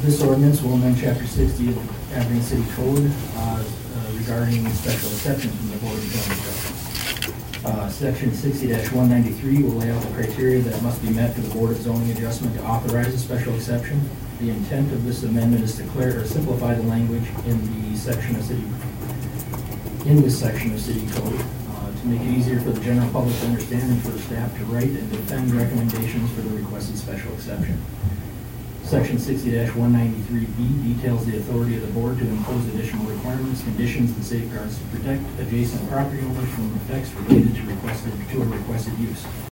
This ordinance will amend Chapter 60 of the Aberdeen City Code regarding special exceptions from the Board of Zoning Adjustment. Section 60-193 will lay out the criteria that must be met for the Board of Zoning Adjustment to authorize a special exception. The intent of this amendment is to clear or simplify the language in this section of City Code to make it easier for the general public to understand and for the staff to write and defend recommendations for the requested special exception. Section 60-193B details the authority of the board to impose additional requirements, conditions, and safeguards to protect adjacent property owners from effects related to a requested use.